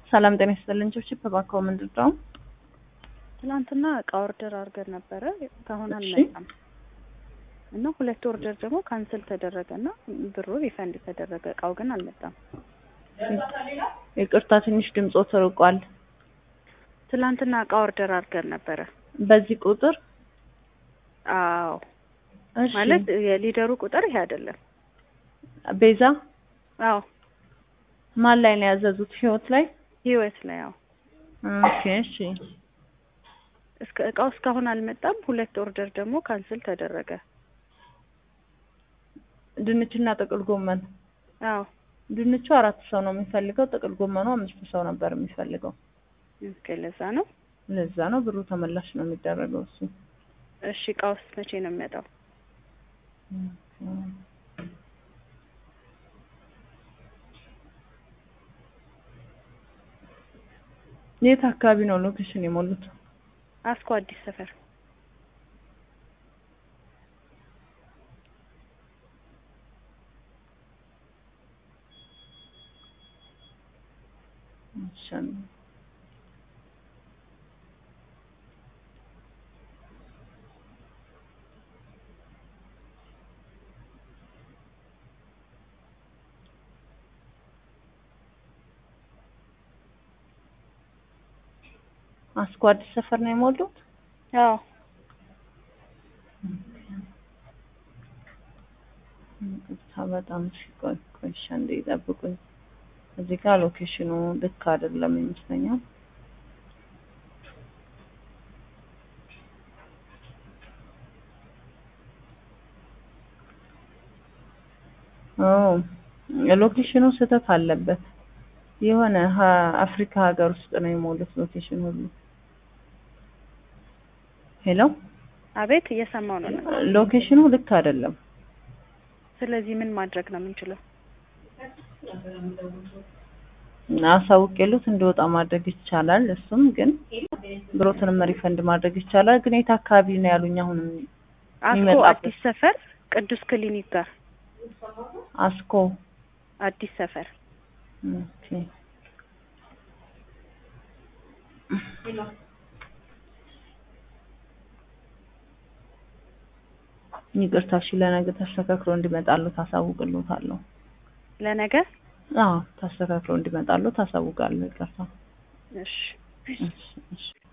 ሰላም ጤና ይስጥልኝ። ቺፕ ባካው ምንድነው? ትናንትና እቃ ኦርደር አድርገን ነበረ ካሁን አልመጣም እና ሁለት ኦርደር ደግሞ ካንሰል ተደረገና ብሩ ሪፈንድ ተደረገ። እቃው ግን አልመጣም። ይቅርታ ትንሽ ድምጾ ተርቋል። ትናንትና እቃ ኦርደር አድርገን ነበረ በዚህ ቁጥር? አዎ እሺ። ማለት የሊደሩ ቁጥር ይሄ አይደለም። ቤዛ? አዎ። ማን ላይ ነው ያዘዙት? ህይወት ላይ? አዎ። ኦኬ እሺ። እቃው እስካሁን አልመጣም። ሁለት ኦርደር ደግሞ ካንሰል ተደረገ። ድንችና ጥቅል ጎመን? አዎ። ድንቹ 4 ሰው ነው የሚፈልገው፣ ጥቅል ጎመኑ 5 ሰው ነበር የሚፈልገው። ኦኬ ለዛ ነው ብሩ ተመላሽ ነው የሚደረገው እሱ። እሺ እቃውስ መቼ ነው የሚመጣው? የት አካባቢ ነው ሎኬሽን የሞሉት? አስኮ አዲስ ሰፈር። አስኮ አዲስ ሰፈር ነው የሞሉት? አዎ። በጣም ቆይ አንዴ ይጠብቁኝ። እዚህ ጋር ሎኬሽኑ ልክ አይደለም ይመስለኛል። ሎኬሽኑ ስህተት አለበት። የሆነ አፍሪካ ሀገር ውስጥ ነው የሞሉት ሎኬሽን ሁሉ። ሄሎ? አቤት፣ እየሰማው ነው። ሎኬሽኑ ልክ አይደለም። ስለዚህ ምን ማድረግ ነው የምንችለው? አሳውቄሉት እንዲወጣ ማድረግ ይቻላል። እሱም ግን ብሮትንም ሪፈንድ ማድረግ ይቻላል። ግን የት አካባቢ ነው ያሉኝ? አሁን አስኮ አዲስ ሰፈር ቅዱስ ክሊኒክ ጋር። አስኮ አዲስ ሰፈር። ኦኬ። ይቅርታ፣ እሺ። ለነገ ተስተካክሎ እንዲመጣሉ ታሳውቅልዎታለሁ። ለነገ? አዎ፣ ተስተካክሎ እንዲመጣሉ ታሳውቃለሁ። ይቅርታ። እሺ። እሺ።